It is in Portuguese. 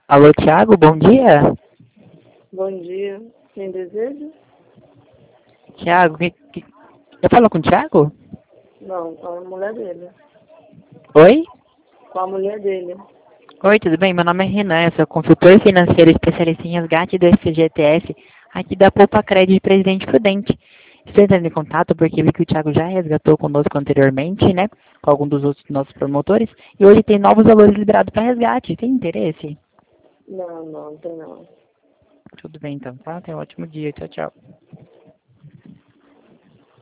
Alô, Thiago, bom dia. Bom dia. Quem deseja? Thiago, eu falo com o Thiago? Não, com a mulher dele. Oi? Com a mulher dele. Oi, tudo bem? Meu nome é Renan, eu sou consultor financeiro especialista em resgate do FGTS, aqui da Poupa Crédito Presidente Prudente. Estou entrando em contato porque vi que o Thiago já resgatou conosco anteriormente, né? Com algum dos outros nossos promotores, e hoje tem novos valores liberados para resgate. Tem interesse? Não, não tem não. Tudo bem então, tá? Tenha um ótimo dia. Tchau, tchau.